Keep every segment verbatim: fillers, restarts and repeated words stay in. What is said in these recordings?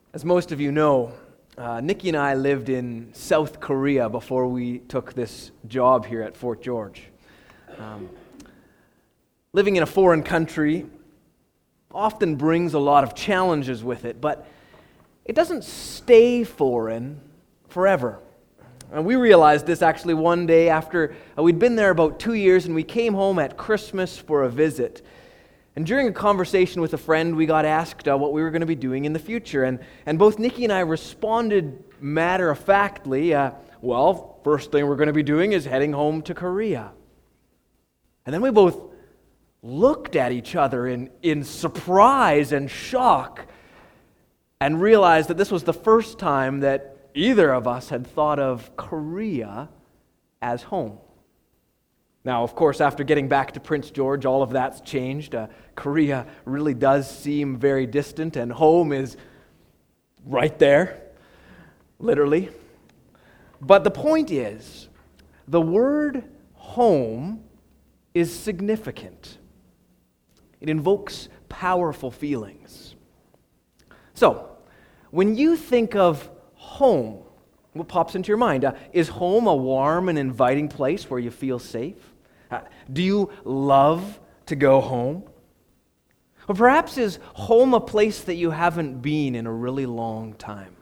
As most of you know, uh, Nikki and I lived in South Korea before we took this job here at Fort George. Um, living in a foreign country often brings a lot of challenges with it, but it doesn't stay foreign forever. And we realized this actually one day after uh, we'd been there about two years and we came home at Christmas for a visit. And during a conversation with a friend, we got asked uh, what we were going to be doing in the future. And, and both Nikki and I responded matter-of-factly, uh, well, first thing we're going to be doing is heading home to Korea. And then we both looked at each other in, in surprise and shock and realized that this was the first time that either of us had thought of Korea as home. Now, of course, after getting back to Prince George, all of that's changed. Uh, Korea really does seem very distant, and home is right there, literally. But the point is, the word home is significant. It invokes powerful feelings. So, when you think of home, what pops into your mind? Uh, is home a warm and inviting place where you feel safe? Uh, do you love to go home? Or perhaps is home a place that you haven't been in a really long time?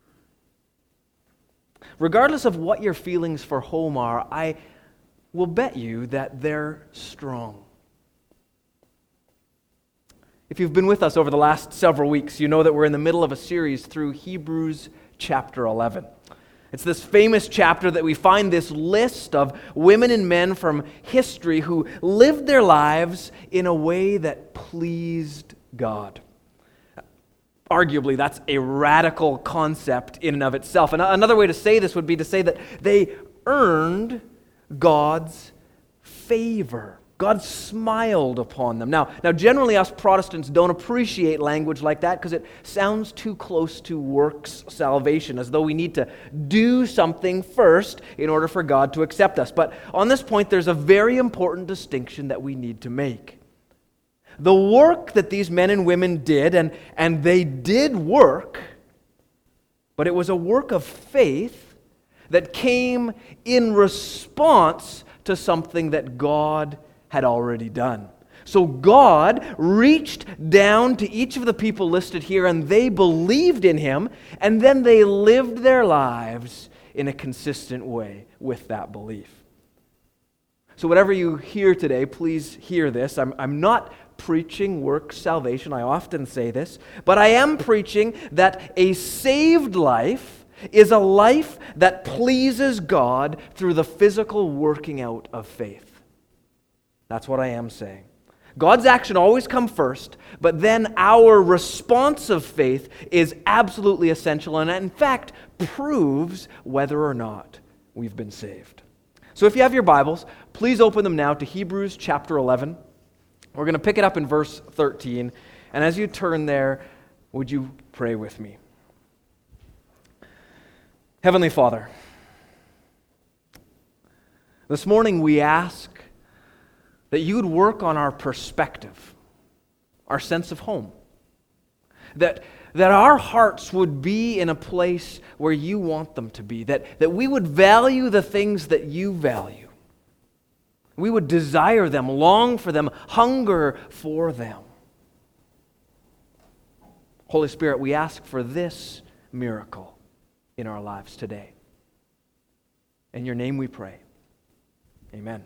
Regardless of what your feelings for home are, I will bet you that they're strong. If you've been with us over the last several weeks, you know that we're in the middle of a series through Hebrews chapter eleven. It's this famous chapter that we find this list of women and men from history who lived their lives in a way that pleased God. Arguably, that's a radical concept in and of itself. And another way to say this would be to say that they earned God's favor. God smiled upon them. Now, now, generally us Protestants don't appreciate language like that because it sounds too close to works salvation, as though we need to do something first in order for God to accept us. But on this point, there's a very important distinction that we need to make. The work that these men and women did, and, and they did work, but it was a work of faith that came in response to something that God had already done. So God reached down to each of the people listed here and they believed in Him, and then they lived their lives in a consistent way with that belief. So whatever you hear today, please hear this. I'm, I'm not preaching works salvation. I often say this, but I am preaching that a saved life is a life that pleases God through the physical working out of faith. That's what I am saying. God's action always comes first, but then our response of faith is absolutely essential and in fact proves whether or not we've been saved. So if you have your Bibles, please open them now to Hebrews chapter eleven. We're going to pick it up in verse thirteen. And as you turn there, would you pray with me? Heavenly Father, this morning we ask that you would work on our perspective, our sense of home. That, that our hearts would be in a place where you want them to be. That, that we would value the things that you value. We would desire them, long for them, hunger for them. Holy Spirit, we ask for this miracle in our lives today. In your name we pray. Amen.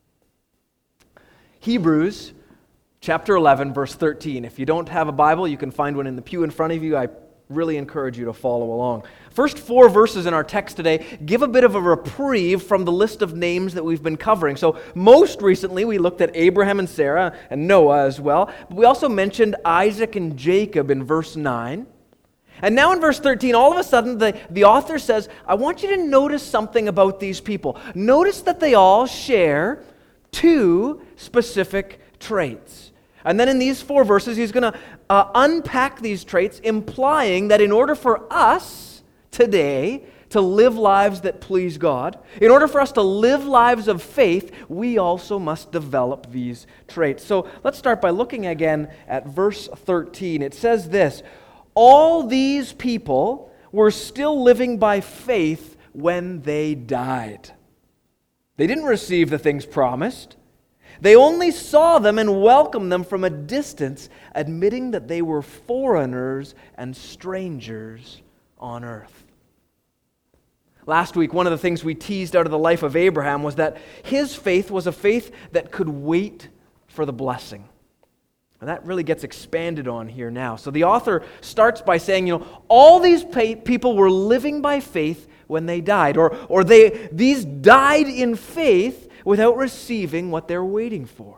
Hebrews chapter eleven, verse thirteen. If you don't have a Bible, you can find one in the pew in front of you. I really encourage you to follow along. First four verses in our text today give a bit of a reprieve from the list of names that we've been covering. So most recently, we looked at Abraham and Sarah and Noah as well. But we also mentioned Isaac and Jacob in verse nine. And now in verse thirteen, all of a sudden, the, the author says, I want you to notice something about these people. Notice that they all share two specific traits. And then in these four verses, he's going to uh, unpack these traits, implying that in order for us today to live lives that please God, in order for us to live lives of faith, we also must develop these traits. So let's start by looking again at verse thirteen. It says this, all these people were still living by faith when they died. They didn't receive the things promised. They only saw them and welcomed them from a distance, admitting that they were foreigners and strangers on earth. Last week, one of the things we teased out of the life of Abraham was that his faith was a faith that could wait for the blessing. And that really gets expanded on here now. So the author starts by saying, you know, all these pa- people were living by faith when they died, or, or they these died in faith without receiving what they're waiting for.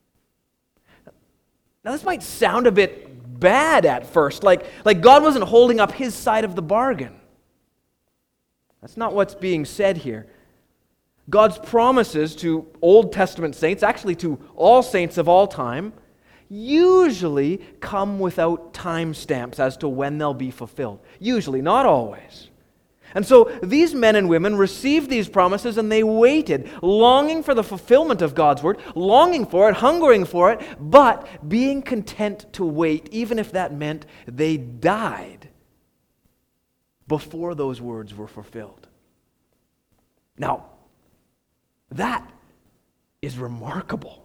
Now this might sound a bit bad at first, like, like God wasn't holding up his side of the bargain. That's not what's being said here. God's promises to Old Testament saints, actually to all saints of all time, usually come without timestamps as to when they'll be fulfilled. Usually, not always. And so these men and women received these promises and they waited, longing for the fulfillment of God's word, longing for it, hungering for it, but being content to wait, even if that meant they died before those words were fulfilled. Now, that is remarkable.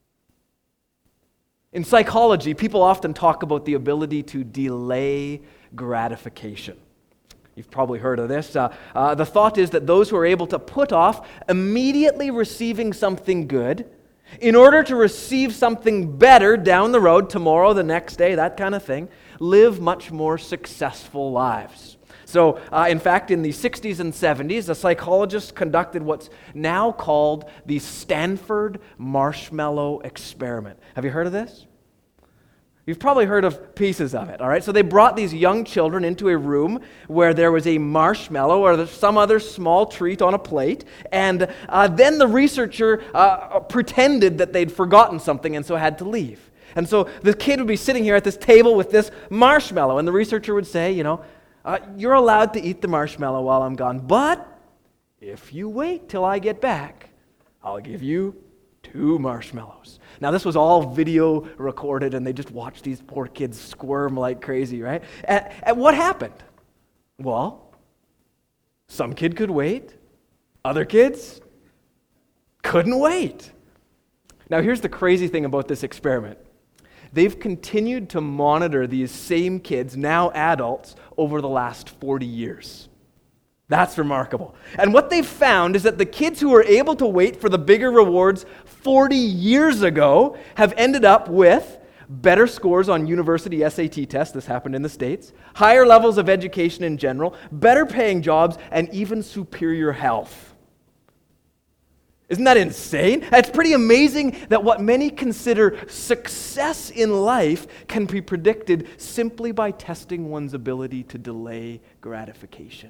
In psychology, people often talk about the ability to delay gratification. You've probably heard of this. Uh, uh, the thought is that those who are able to put off immediately receiving something good in order to receive something better down the road, tomorrow, the next day, that kind of thing, live much more successful lives. So, uh, in fact, in the sixties and seventies, a psychologist conducted what's now called the Stanford Marshmallow Experiment. Have you heard of this? You've probably heard of pieces of it, all right? So they brought these young children into a room where there was a marshmallow or some other small treat on a plate, and uh, then the researcher uh, pretended that they'd forgotten something and so had to leave. And so the kid would be sitting here at this table with this marshmallow, and the researcher would say, you know, uh, you're allowed to eat the marshmallow while I'm gone, but if you wait till I get back, I'll give you two marshmallows. Now, this was all video recorded, and they just watched these poor kids squirm like crazy, right? And, and what happened? Well, some kid could wait. Other kids couldn't wait. Now, here's the crazy thing about this experiment. They've continued to monitor these same kids, now adults, over the last forty years. That's remarkable. And what they've found is that the kids who were able to wait for the bigger rewards forty years ago have ended up with better scores on university S A T tests, this happened in the States, higher levels of education in general, better paying jobs, and even superior health. Isn't that insane? It's pretty amazing that what many consider success in life can be predicted simply by testing one's ability to delay gratification.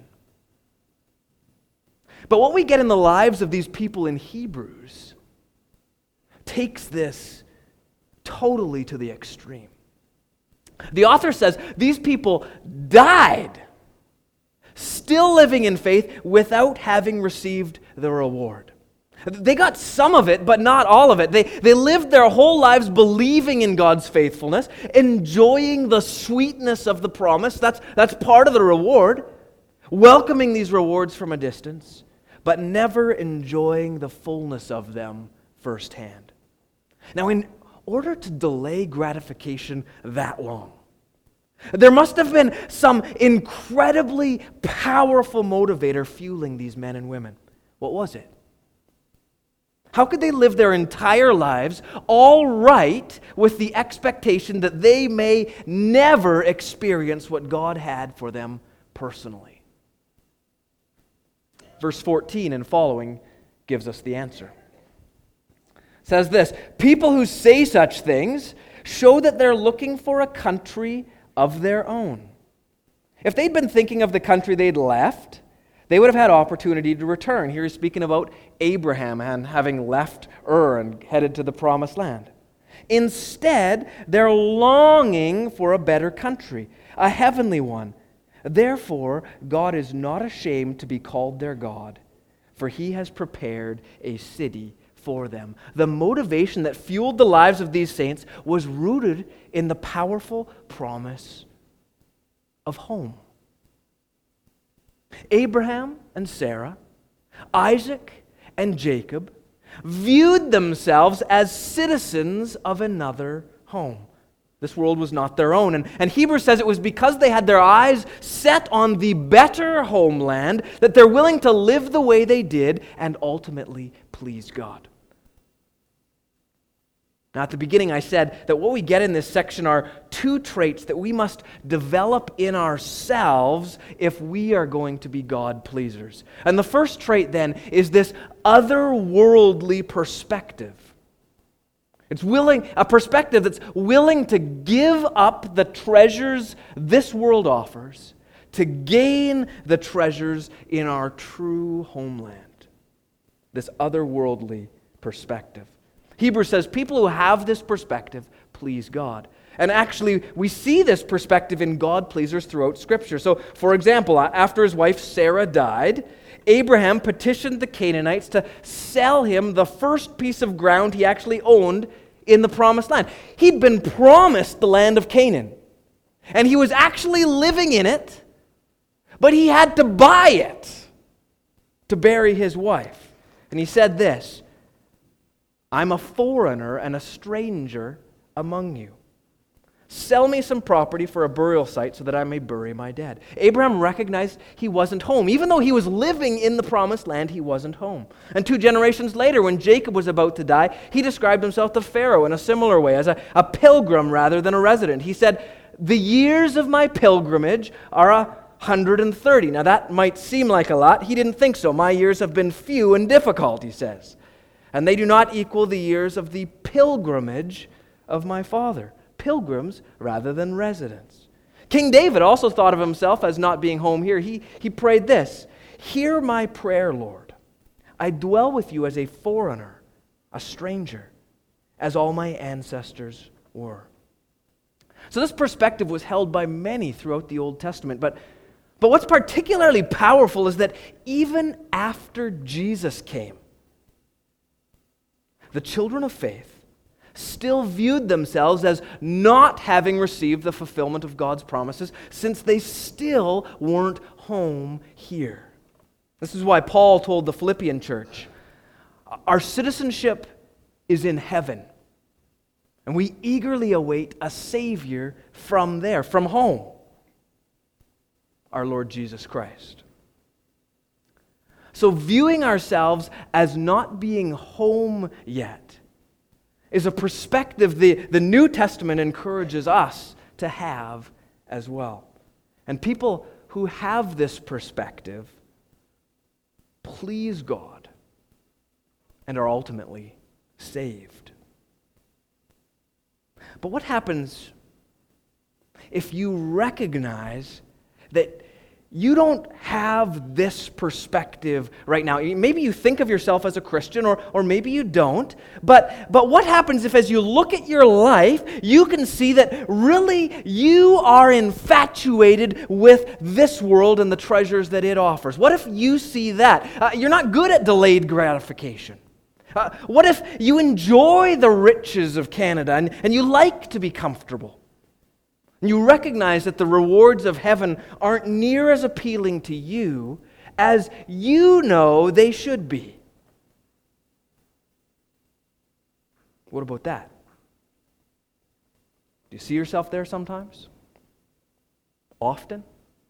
But what we get in the lives of these people in Hebrews takes this totally to the extreme. The author says these people died, still living in faith without having received the reward. They got some of it, but not all of it. They, they lived their whole lives believing in God's faithfulness, enjoying the sweetness of the promise. That's, that's part of the reward, welcoming these rewards from a distance, but never enjoying the fullness of them firsthand. Now, in order to delay gratification that long, there must have been some incredibly powerful motivator fueling these men and women. What was it? How could they live their entire lives all right with the expectation that they may never experience what God had for them personally? Verse fourteen and following gives us the answer. It says this, people who say such things show that they're looking for a country of their own. If they'd been thinking of the country they'd left, they would have had opportunity to return. Here he's speaking about Abraham and having left Ur and headed to the promised land. Instead, they're longing for a better country, a heavenly one. Therefore, God is not ashamed to be called their God, for he has prepared a city for them. The motivation that fueled the lives of these saints was rooted in the powerful promise of home. Abraham and Sarah, Isaac and Jacob viewed themselves as citizens of another home. This world was not their own. And, and Hebrews says it was because they had their eyes set on the better homeland that they're willing to live the way they did and ultimately please God. Now, at the beginning, I said that what we get in this section are two traits that we must develop in ourselves if we are going to be God pleasers. And the first trait, then, is this otherworldly perspective. It's willing, a perspective that's willing to give up the treasures this world offers to gain the treasures in our true homeland. This otherworldly perspective. Hebrews says people who have this perspective please God. And actually, we see this perspective in God-pleasers throughout Scripture. So, for example, after his wife Sarah died, Abraham petitioned the Canaanites to sell him the first piece of ground he actually owned in the promised land. He'd been promised the land of Canaan, and he was actually living in it, but he had to buy it to bury his wife. And he said this, I'm a foreigner and a stranger among you. Sell me some property for a burial site so that I may bury my dead. Abraham recognized he wasn't home. Even though he was living in the promised land, he wasn't home. And two generations later, when Jacob was about to die, he described himself to Pharaoh in a similar way, as a, a pilgrim rather than a resident. He said, the years of my pilgrimage are a hundred and thirty. Now that might seem like a lot. He didn't think so. My years have been few and difficult, he says. And they do not equal the years of the pilgrimage of my father. Pilgrims rather than residents. King David also thought of himself as not being home here. He, he prayed this, hear my prayer, Lord. I dwell with you as a foreigner, a stranger, as all my ancestors were. So this perspective was held by many throughout the Old Testament. But, but what's particularly powerful is that even after Jesus came, the children of faith still viewed themselves as not having received the fulfillment of God's promises, since they still weren't home here. This is why Paul told the Philippian church, our citizenship is in heaven, and we eagerly await a Savior from there, from home, our Lord Jesus Christ. So viewing ourselves as not being home yet is a perspective the, the New Testament encourages us to have as well. And people who have this perspective please God and are ultimately saved. But what happens if you recognize that you don't have this perspective right now? Maybe you think of yourself as a Christian, or, or maybe you don't. But, but what happens if as you look at your life, you can see that really you are infatuated with this world and the treasures that it offers? What if you see that? Uh, you're not good at delayed gratification. Uh, what if you enjoy the riches of Canada and, and you like to be comfortable? You recognize that the rewards of heaven aren't near as appealing to you as you know they should be. What about that? Do you see yourself there sometimes? Often?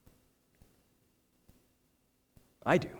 I do.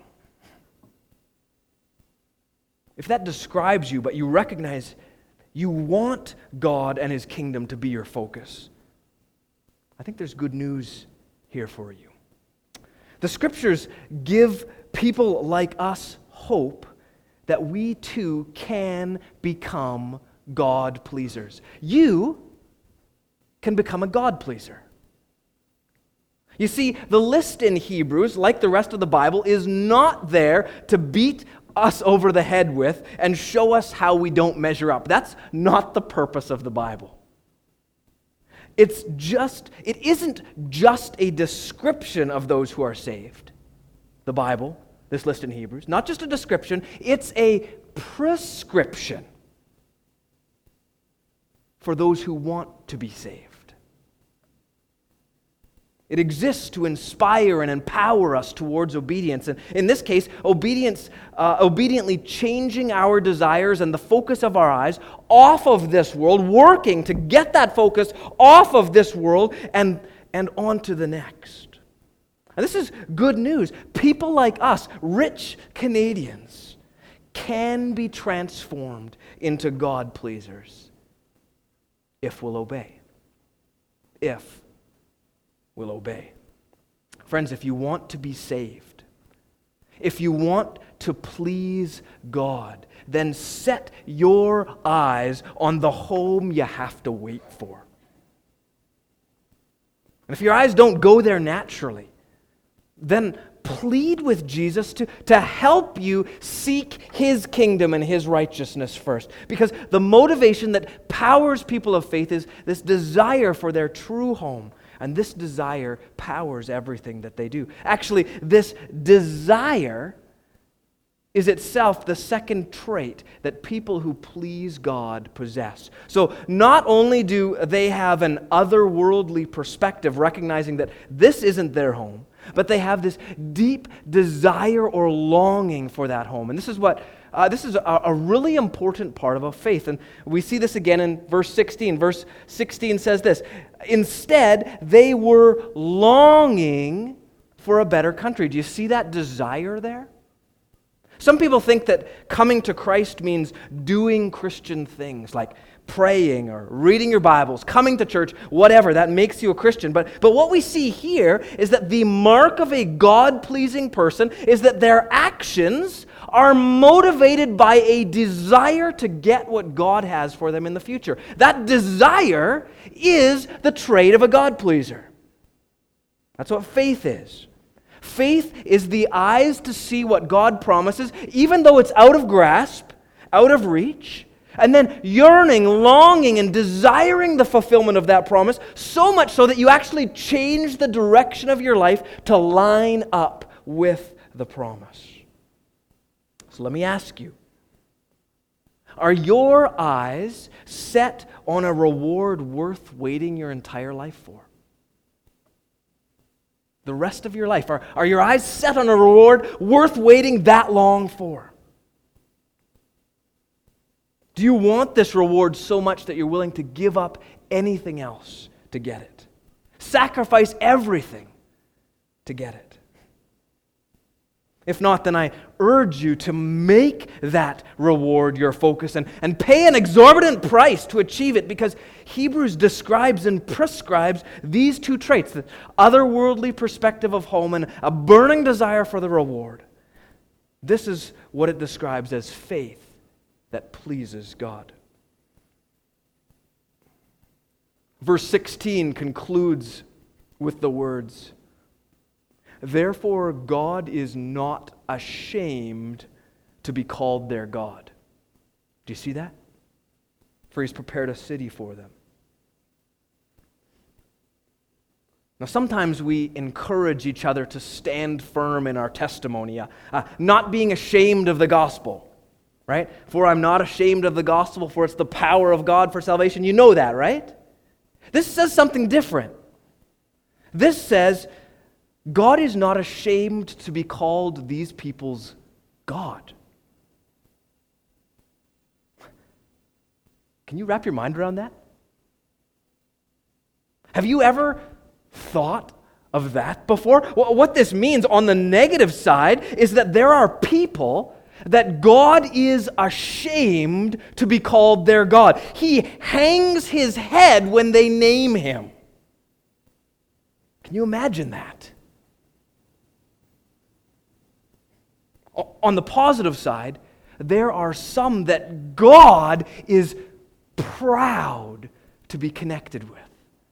If that describes you, but you recognize you want God and His kingdom to be your focus, I think there's good news here for you. The Scriptures give people like us hope that we too can become God pleasers. You can become a God pleaser. You see, the list in Hebrews, like the rest of the Bible, is not there to beat us over the head with and show us how we don't measure up. That's not the purpose of the Bible. It's just, it isn't just a description of those who are saved. The Bible, this list in Hebrews, not just a description, it's a prescription for those who want to be saved. It exists to inspire and empower us towards obedience. And in this case, obedience, uh, obediently changing our desires and the focus of our eyes off of this world, working to get that focus off of this world and, and onto the next. And this is good news. People like us, rich Canadians, can be transformed into God-pleasers if we'll obey. If we'll obey. Friends, if you want to be saved, if you want to please God, then set your eyes on the home you have to wait for. And if your eyes don't go there naturally, then plead with Jesus to, to help you seek His kingdom and His righteousness first. Because the motivation that powers people of faith is this desire for their true home. And this desire powers everything that they do. Actually, this desire is itself the second trait that people who please God possess. So not only do they have an otherworldly perspective, recognizing that this isn't their home, but they have this deep desire or longing for that home. And this is what uh, this is a, a really important part of a faith. And we see this again in verse sixteen. Verse sixteen says this: instead, they were longing for a better country. Do you see that desire there? Some people think that coming to Christ means doing Christian things like praying or reading your Bibles, coming to church, whatever, that makes you a Christian. But, but what we see here is that the mark of a God-pleasing person is that their actions are motivated by a desire to get what God has for them in the future. That desire is the trait of a God-pleaser. That's what faith is. Faith is the eyes to see what God promises, even though it's out of grasp, out of reach, and then yearning, longing, and desiring the fulfillment of that promise, so much so that you actually change the direction of your life to line up with the promise. So let me ask you, are your eyes set on a reward worth waiting your entire life for? The rest of your life, are, are your eyes set on a reward worth waiting that long for? Do you want this reward so much that you're willing to give up anything else to get it? Sacrifice everything to get it? If not, then I urge you to make that reward your focus and, and pay an exorbitant price to achieve it, because Hebrews describes and prescribes these two traits, the otherworldly perspective of home and a burning desire for the reward. This is what it describes as faith that pleases God. Verse sixteen concludes with the words, "Therefore God is not ashamed to be called their God." Do you see that? For He's prepared a city for them. Now, sometimes we encourage each other to stand firm in our testimony, uh, uh, not being ashamed of the gospel. Right? For I'm not ashamed of the gospel, for it's the power of God for salvation. You know that, right? This says something different. This says God is not ashamed to be called these people's God. Can you wrap your mind around that? Have you ever thought of that before? What this means on the negative side is that there are people that God is ashamed to be called their God. He hangs His head when they name Him. Can you imagine that? On the positive side, there are some that God is proud to be connected with.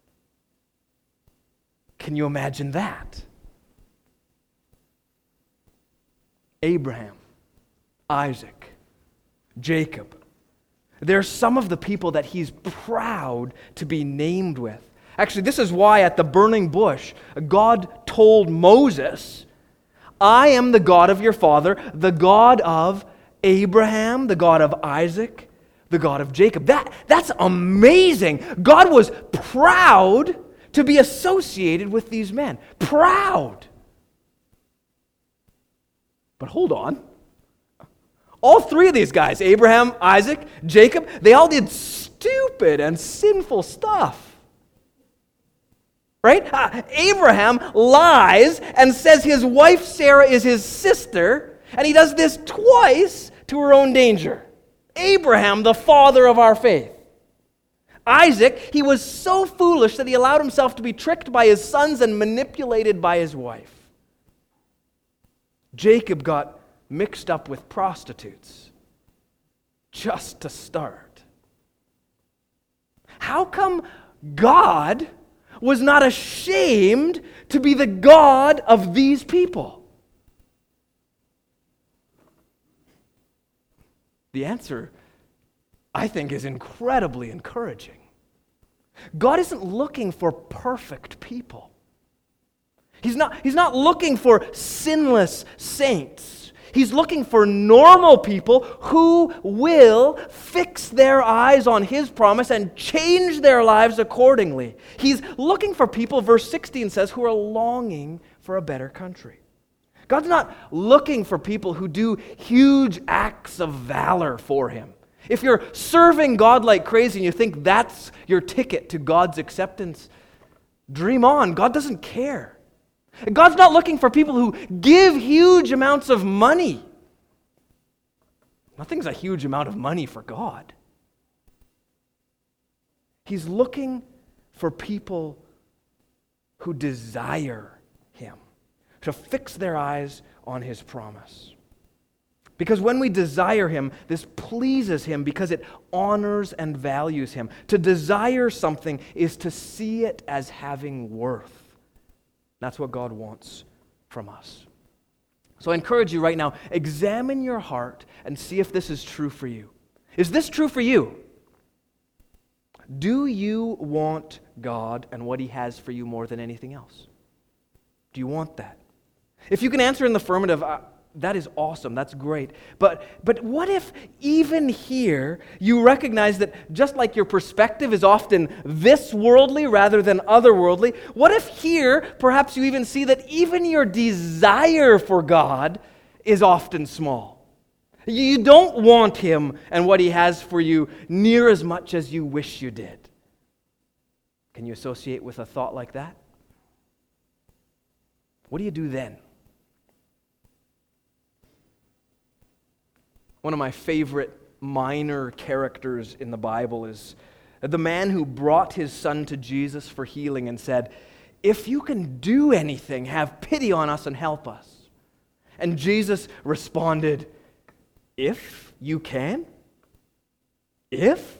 Can you imagine that? Abraham, Isaac, Jacob. They're some of the people that He's proud to be named with. Actually, this is why at the burning bush, God told Moses, "I am the God of your father, the God of Abraham, the God of Isaac, the God of Jacob." That, that's amazing. God was proud to be associated with these men. Proud. But hold on. All three of these guys, Abraham, Isaac, Jacob, they all did stupid and sinful stuff. Right? Uh, Abraham lies and says his wife Sarah is his sister, and he does this twice to her own danger. Abraham, the father of our faith. Isaac, he was so foolish that he allowed himself to be tricked by his sons and manipulated by his wife. Jacob got mixed up with prostitutes just to start. How come God was not ashamed to be the God of these people? The answer, I think, is incredibly encouraging. God isn't looking for perfect people. He's not, he's not looking for sinless saints. He's looking for normal people who will fix their eyes on His promise and change their lives accordingly. He's looking for people, verse sixteen says, who are longing for a better country. God's not looking for people who do huge acts of valor for Him. If you're serving God like crazy and you think that's your ticket to God's acceptance, dream on. God doesn't care. God's not looking for people who give huge amounts of money. Nothing's a huge amount of money for God. He's looking for people who desire Him, to fix their eyes on His promise. Because when we desire Him, this pleases Him because it honors and values Him. To desire something is to see it as having worth. That's what God wants from us. So I encourage you right now, examine your heart and see if this is true for you. Is this true for you? Do you want God and what He has for you more than anything else? Do you want that? If you can answer in the affirmative, uh, that is awesome. That's great. But but what if even here you recognize that just like your perspective is often this worldly rather than otherworldly, what if here perhaps you even see that even your desire for God is often small? You don't want Him and what He has for you near as much as you wish you did. Can you associate with a thought like that? What do you do then? One of my favorite minor characters in the Bible is the man who brought his son to Jesus for healing and said, "If you can do anything, have pity on us and help us." And Jesus responded, "If you can? If?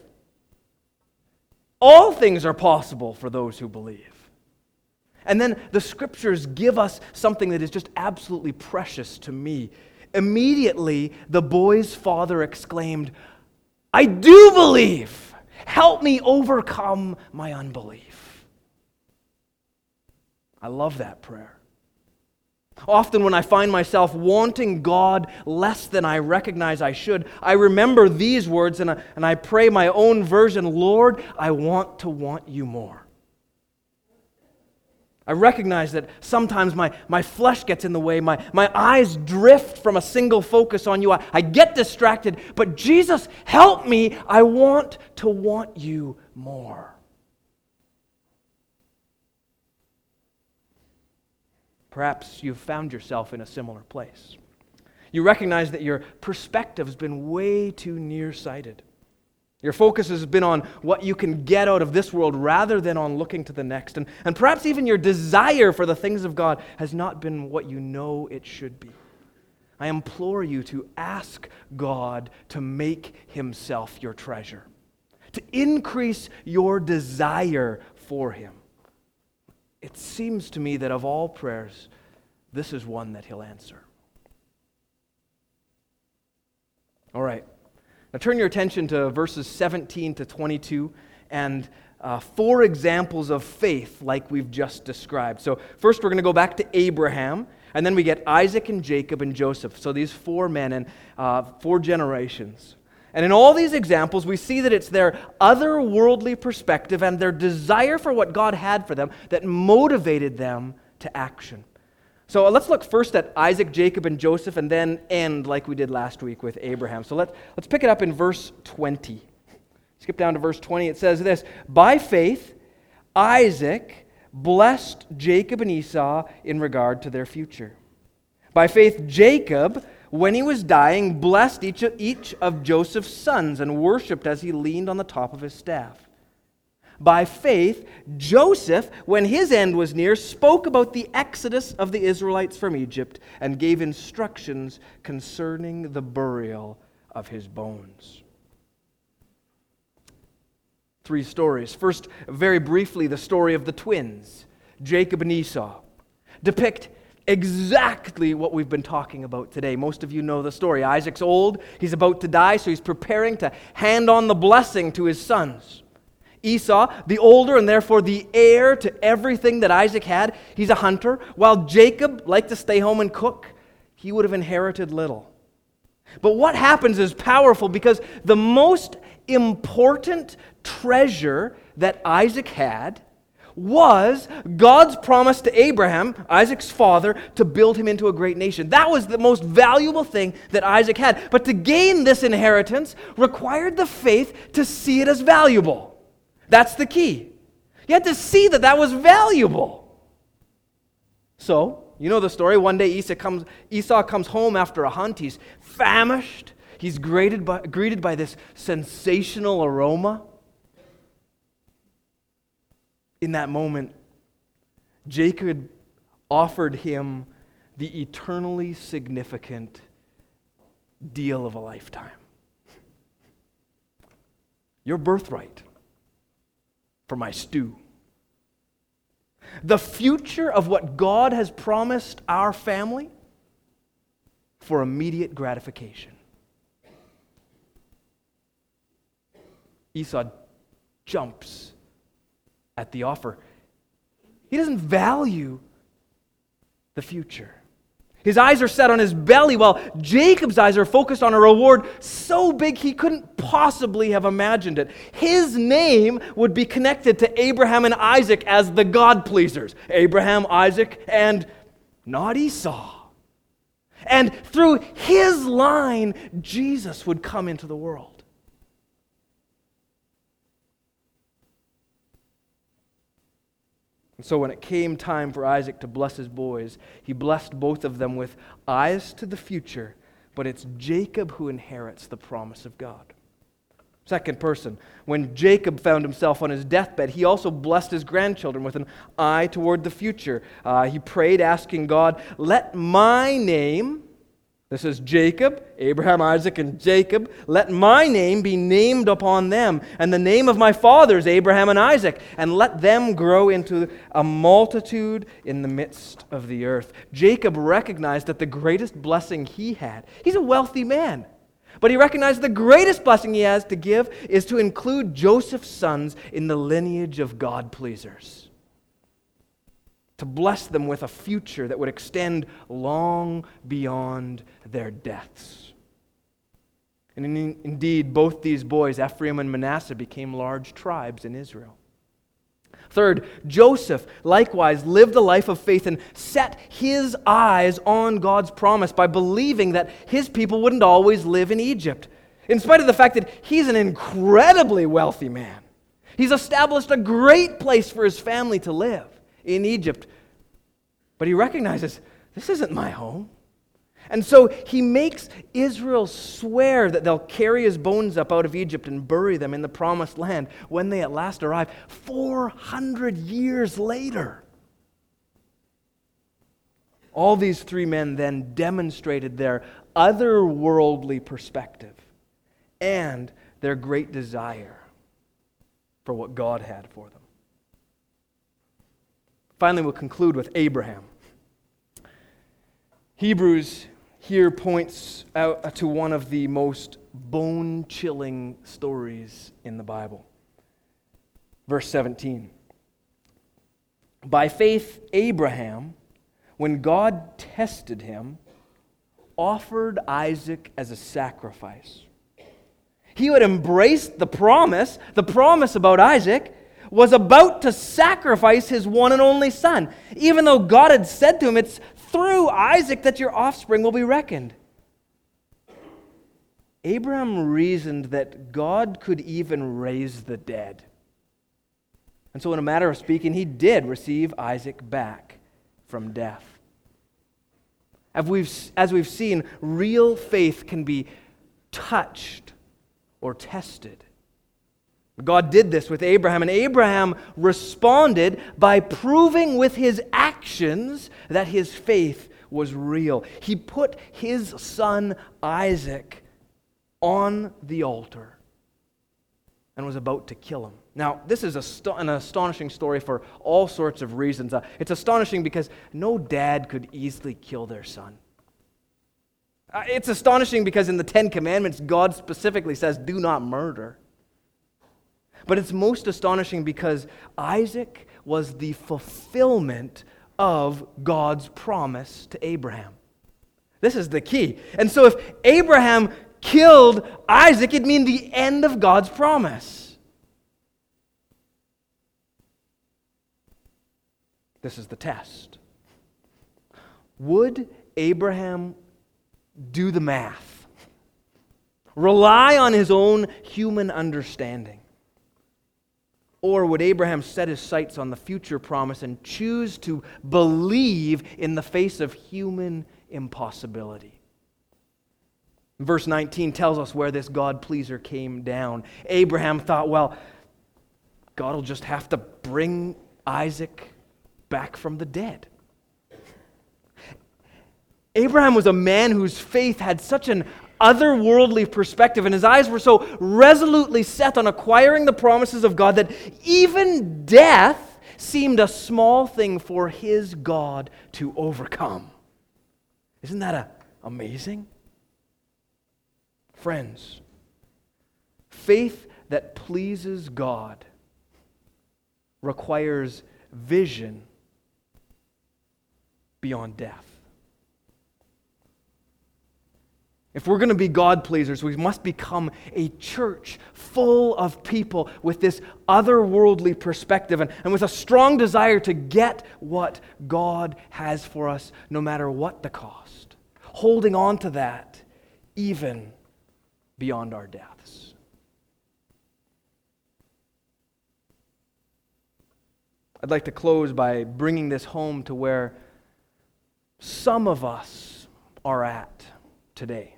All things are possible for those who believe." And then the Scriptures give us something that is just absolutely precious to me. Immediately, the boy's father exclaimed, "I do believe. Help me overcome my unbelief." I love that prayer. Often when I find myself wanting God less than I recognize I should, I remember these words and I, and I pray my own version, "Lord, I want to want you more." I recognize that sometimes my, my flesh gets in the way, my, my eyes drift from a single focus on you, I, I get distracted, but Jesus, help me, I want to want you more. Perhaps you've found yourself in a similar place. You recognize that your perspective has been way too nearsighted. Your focus has been on what you can get out of this world rather than on looking to the next. And, and perhaps even your desire for the things of God has not been what you know it should be. I implore you to ask God to make Himself your treasure, to increase your desire for Him. It seems to me that of all prayers, this is one that He'll answer. All right. Now turn your attention to verses seventeen to twenty-two and uh, four examples of faith like we've just described. So first we're going to go back to Abraham, and then we get Isaac and Jacob and Joseph. So these four men and uh, four generations. And in all these examples, we see that it's their otherworldly perspective and their desire for what God had for them that motivated them to action. So let's look first at Isaac, Jacob, and Joseph, and then end like we did last week with Abraham. So let's, let's pick it up in verse twenty. Skip down to verse twenty. It says this, "By faith, Isaac blessed Jacob and Esau in regard to their future. By faith, Jacob, when he was dying, blessed each of, each of Joseph's sons and worshipped as he leaned on the top of his staff. By faith, Joseph, when his end was near, spoke about the exodus of the Israelites from Egypt and gave instructions concerning the burial of his bones." Three stories. First, very briefly, the story of the twins, Jacob and Esau, depict exactly what we've been talking about today. Most of you know the story. Isaac's old. He's about to die, so he's preparing to hand on the blessing to his sons. Esau, the older and therefore the heir to everything that Isaac had, he's a hunter. While Jacob liked to stay home and cook, he would have inherited little. But what happens is powerful because the most important treasure that Isaac had was God's promise to Abraham, Isaac's father, to build him into a great nation. That was the most valuable thing that Isaac had. But to gain this inheritance required the faith to see it as valuable. That's the key. You had to see that that was valuable. So, you know the story. One day Esau comes, Esau comes home after a hunt. He's famished. He's greeted by, greeted by this sensational aroma. In that moment, Jacob offered him the eternally significant deal of a lifetime. Your birthright for my stew. The future of what God has promised our family for immediate gratification. Esau jumps at the offer. He doesn't value the future. His eyes are set on his belly, while Jacob's eyes are focused on a reward so big he couldn't possibly have imagined it. His name would be connected to Abraham and Isaac as the God-pleasers. Abraham, Isaac, and not Esau. And through his line, Jesus would come into the world. And so when it came time for Isaac to bless his boys, he blessed both of them with eyes to the future, but it's Jacob who inherits the promise of God. Second person, when Jacob found himself on his deathbed, he also blessed his grandchildren with an eye toward the future. Uh, he prayed, asking God, "Let my name," this is Jacob, Abraham, Isaac, and Jacob, "let my name be named upon them, and the name of my fathers, Abraham and Isaac, and let them grow into a multitude in the midst of the earth." Jacob recognized that the greatest blessing he had, he's a wealthy man, but he recognized the greatest blessing he has to give is to include Joseph's sons in the lineage of God-pleasers. To bless them with a future that would extend long beyond their deaths. And in, indeed, both these boys, Ephraim and Manasseh, became large tribes in Israel. Third, Joseph likewise lived a life of faith and set his eyes on God's promise by believing that his people wouldn't always live in Egypt, in spite of the fact that he's an incredibly wealthy man. He's established a great place for his family to live in Egypt. But he recognizes, this isn't my home. And so he makes Israel swear that they'll carry his bones up out of Egypt and bury them in the promised land when they at last arrive, four hundred years later. All these three men then demonstrated their otherworldly perspective and their great desire for what God had for them. Finally, we'll conclude with Abraham. Hebrews here points out to one of the most bone-chilling stories in the Bible. Verse seventeen. By faith, Abraham, when God tested him, offered Isaac as a sacrifice. He who had embraced the promise, the promise about Isaac, was about to sacrifice his one and only son, even though God had said to him, it's through Isaac that your offspring will be reckoned. Abraham reasoned that God could even raise the dead. And so in a matter of speaking, he did receive Isaac back from death. As we've, as we've seen, real faith can be touched or tested. God did this with Abraham, and Abraham responded by proving with his actions that his faith was real. He put his son Isaac on the altar and was about to kill him. Now, this is a, an astonishing story for all sorts of reasons. Uh, it's astonishing because no dad could easily kill their son. Uh, it's astonishing because in the Ten Commandments, God specifically says, do not murder. But it's most astonishing because Isaac was the fulfillment of God's promise to Abraham. This is the key. And so if Abraham killed Isaac, it'd mean the end of God's promise. This is the test. Would Abraham do the math? Rely on his own human understanding? Or would Abraham set his sights on the future promise and choose to believe in the face of human impossibility? Verse nineteen tells us where this God-pleaser came down. Abraham thought, well, God will just have to bring Isaac back from the dead. Abraham was a man whose faith had such an otherworldly perspective, and his eyes were so resolutely set on acquiring the promises of God that even death seemed a small thing for his God to overcome. Isn't that a, amazing? Friends, faith that pleases God requires vision beyond death. If we're going to be God-pleasers, we must become a church full of people with this otherworldly perspective and, and with a strong desire to get what God has for us, no matter what the cost. Holding on to that, even beyond our deaths. I'd like to close by bringing this home to where some of us are at today.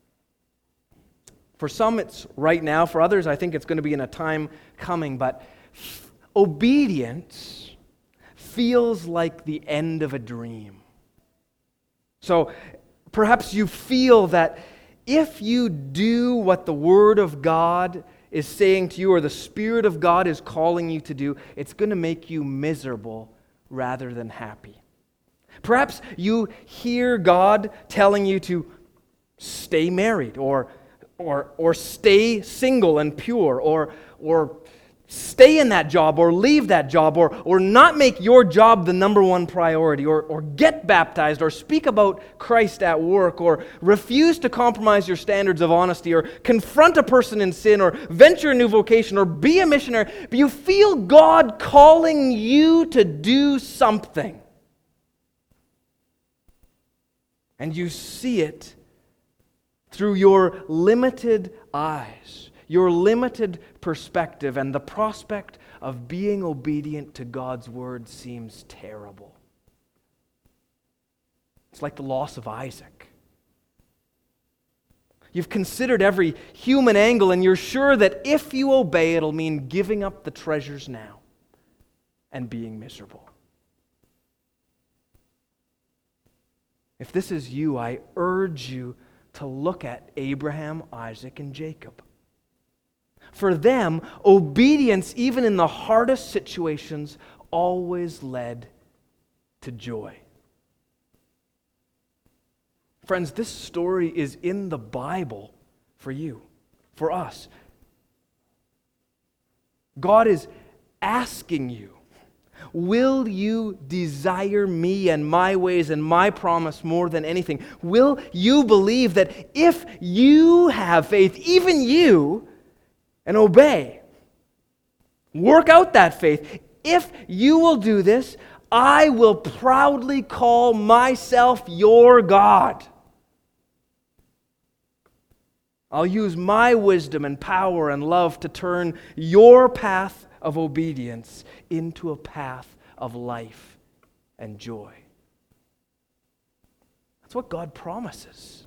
For some, it's right now. For others, I think it's going to be in a time coming. But f- obedience feels like the end of a dream. So perhaps you feel that if you do what the Word of God is saying to you, or the Spirit of God is calling you to do, it's going to make you miserable rather than happy. Perhaps you hear God telling you to stay married, or Or, or stay single and pure, or, or stay in that job, or leave that job, or, or not make your job the number one priority, or, or get baptized, or speak about Christ at work, or refuse to compromise your standards of honesty, or confront a person in sin, or venture a new vocation, or be a missionary, but you feel God calling you to do something. And you see it through your limited eyes, your limited perspective, and the prospect of being obedient to God's word seems terrible. It's like the loss of Isaac. You've considered every human angle, and you're sure that if you obey, it'll mean giving up the treasures now and being miserable. If this is you, I urge you to look at Abraham, Isaac, and Jacob. For them, obedience, even in the hardest situations, always led to joy. Friends, this story is in the Bible for you, for us. God is asking you, Will you desire me and my ways and my promise more than anything? Will you believe that if you have faith, even you, and obey, work out that faith, if you will do this, I will proudly call myself your God. I'll use my wisdom and power and love to turn your path of obedience into a path of life and joy. That's what God promises.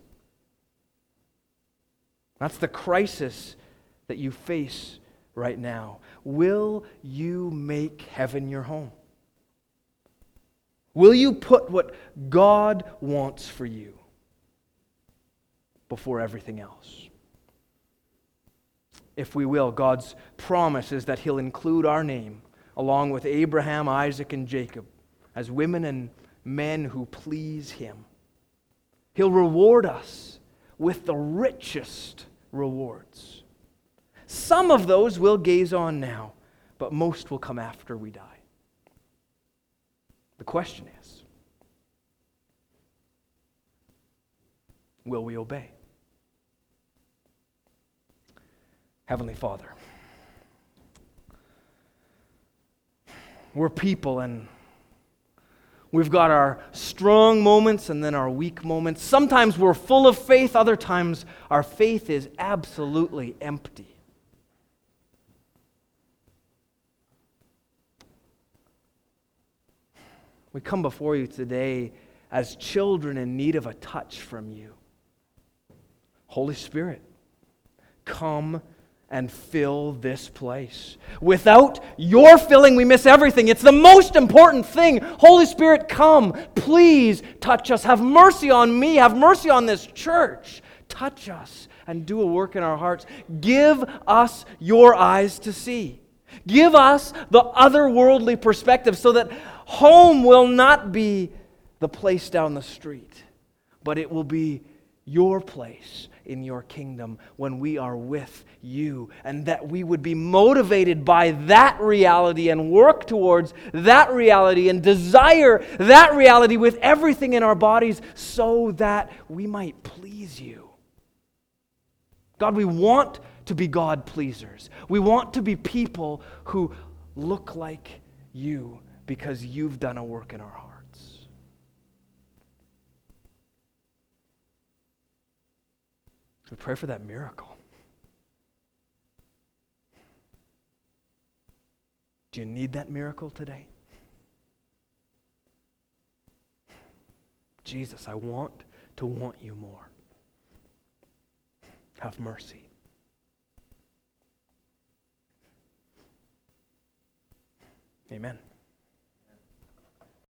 That's the crisis that you face right now. Will you make heaven your home? Will you put what God wants for you before everything else? If we will, God's promise is that He'll include our name along with Abraham, Isaac, and Jacob as women and men who please Him. He'll reward us with the richest rewards. Some of those we'll gaze on now, but most will come after we die. The question is, will we obey? Heavenly Father, we're people and we've got our strong moments and then our weak moments. Sometimes we're full of faith, other times our faith is absolutely empty. We come before you today as children in need of a touch from you. Holy Spirit, come and fill this place. Without your filling, we miss everything. It's the most important thing. Holy Spirit, come. Please touch us. Have mercy on me. Have mercy on this church. Touch us and do a work in our hearts. Give us your eyes to see. Give us the otherworldly perspective so that home will not be the place down the street, but it will be your place in your kingdom when we are with you, and that we would be motivated by that reality and work towards that reality and desire that reality with everything in our bodies so that we might please you. God, we want to be God pleasers. We want to be people who look like you because you've done a work in our hearts. We pray for that miracle. Do you need that miracle today? Jesus, I want to want you more. Have mercy. Amen.